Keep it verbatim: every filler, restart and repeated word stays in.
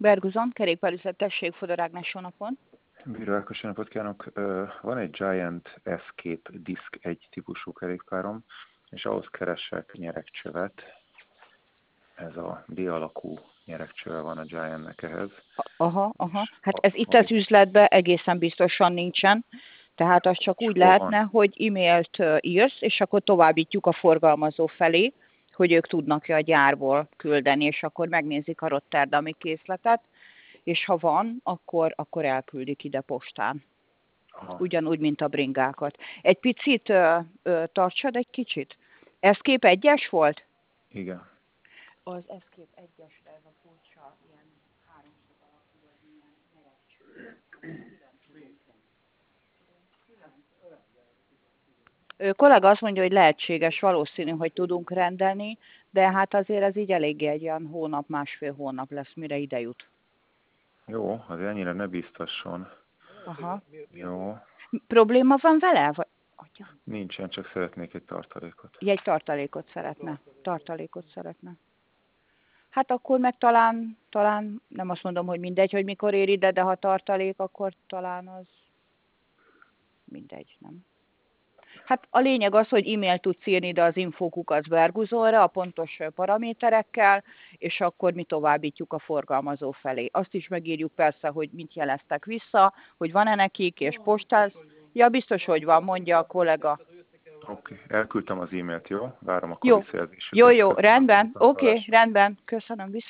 Berguzon, kerékpárüzlet, tessék, Fodor Ágnes, jó napon. Bíró Ákos, jó napot kívánok! Van egy Giant Escape Disc egy típusú kerékpárom, és ahhoz keresek nyeregcsövet. Ez a D alakú nyeregcsöve van a Giantnek ehhez. Aha, aha. Hát A, ez itt a, az üzletben egészen biztosan nincsen. Tehát az csak úgy lehetne, van. hogy e-mailt írsz, és akkor továbbítjuk a forgalmazó felé, hogy ők tudnak-e a gyárból küldeni, és akkor megnézik a rotterdami készletet, és ha van, akkor, akkor elküldik ide postán. Aha. Ugyanúgy, mint a bringákat. Egy picit ö, ö, tartsad egy kicsit. Escape egyes volt? Igen. Az Escape egyesre ez a furcsa, ilyen háromszög alakú, vagy ilyen nyeregcső. Ő kollega azt mondja, hogy lehetséges, valószínű, hogy tudunk rendelni, de hát azért ez így eléggé egy olyan hónap, másfél hónap lesz, mire ide jut. Jó, azért ennyire ne biztasson. Aha. Jó. Probléma van vele? Vagy... Nincsen, csak szeretnék egy tartalékot. Egy tartalékot szeretne. Tartalékot szeretne. Hát akkor meg talán, talán, nem azt mondom, hogy mindegy, hogy mikor ér ide, de ha tartalék, akkor talán az mindegy, nem? Hát a lényeg az, hogy e-mail tudsz írni ide az infókukat Berguzonra a pontos paraméterekkel, és akkor mi továbbítjuk a forgalmazó felé. Azt is megírjuk persze, hogy mit jeleztek vissza, hogy van-e nekik, és postálsz. Ja, biztos, hogy van, mondja a kollega. Oké, okay. Elküldtem az e-mailt, jó? Várom akkor Jó, visszajelzésüket. jó, jó, Köszönöm. rendben, oké, okay, Viszontlátásra. rendben, köszönöm, viszont.